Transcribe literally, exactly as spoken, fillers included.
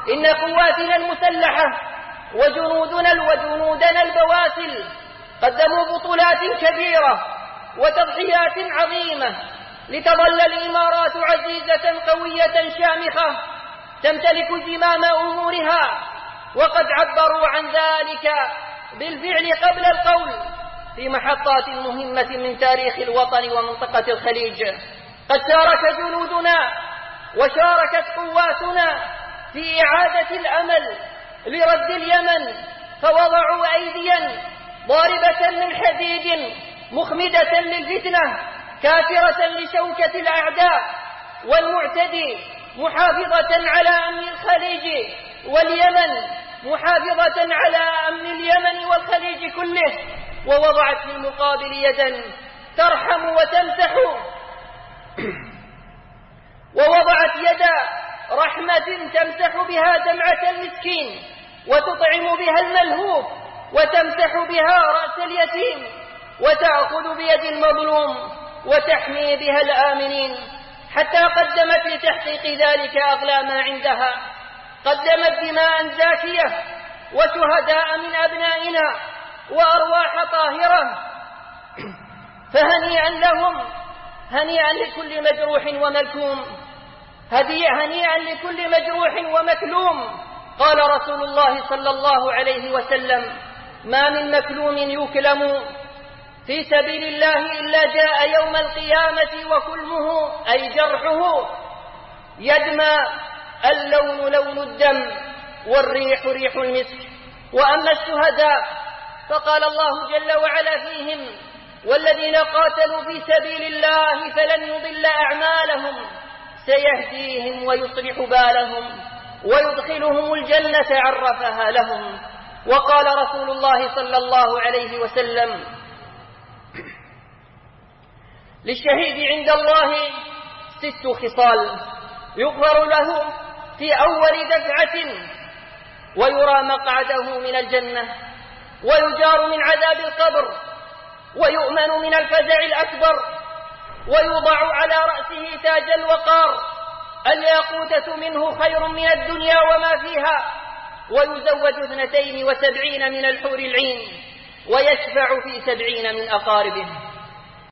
إن قواتنا المسلحة وجنودنا وجنودنا البواسل قدموا بطولات كبيرة وتضحيات عظيمة لتظل الإمارات عزيزة قوية شامخة تمتلك زمام أمورها، وقد عبروا عن ذلك بالفعل قبل القول في محطات مهمة من تاريخ الوطن ومنطقة الخليج. قد شارك جنودنا وشاركت قواتنا في إعادة الأمل لرد اليمن، فوضعوا أيديا ضاربة من حديد مخمدة للفتنة كافرة لشوكة الأعداء والمعتدي، محافظة على أمن الخليج واليمن، محافظة على أمن اليمن والخليج كله، ووضعت في المقابل يدا ترحم وتمسح، ووضعت يدا رحمة تمسح بها دمعة المسكين وتطعم بها الملهوف وتمسح بها رأس اليتيم وتأخذ بيد المظلوم وتحمي بها الآمنين، حتى قدمت لتحقيق ذلك أغلى ما عندها، قدمت دماء زاكية وشهداء من أبنائنا وأرواح طاهرة، فهنيئا لهم، هنيئا لكل مجروح وملكوم، هنيئا لكل مجروح ومكلوم. قال رسول الله صلى الله عليه وسلم: ما من مكلوم يكلم في سبيل الله إلا جاء يوم القيامة وكلمه أي جرحه يدمى، اللون لون الدم والريح ريح المسك. وأما الشهداء فقال الله جل وعلا فيهم: والذين قاتلوا في سبيل الله فلن يضل أعمالهم سيهديهم ويصلح بالهم ويدخلهم الجنة عرفها لهم. وقال رسول الله صلى الله عليه وسلم: للشهيد عند الله ست خصال: يغفر له في أول دفعة، ويرى مقعده من الجنة، ويجار من عذاب القبر، ويؤمن من الفزع الأكبر، ويوضع على رأسه تاج الوقار، الياقوتة منه خير من الدنيا وما فيها، ويزوج اثنتين وسبعين من الحور العين، ويشفع في سبعين من أقاربه.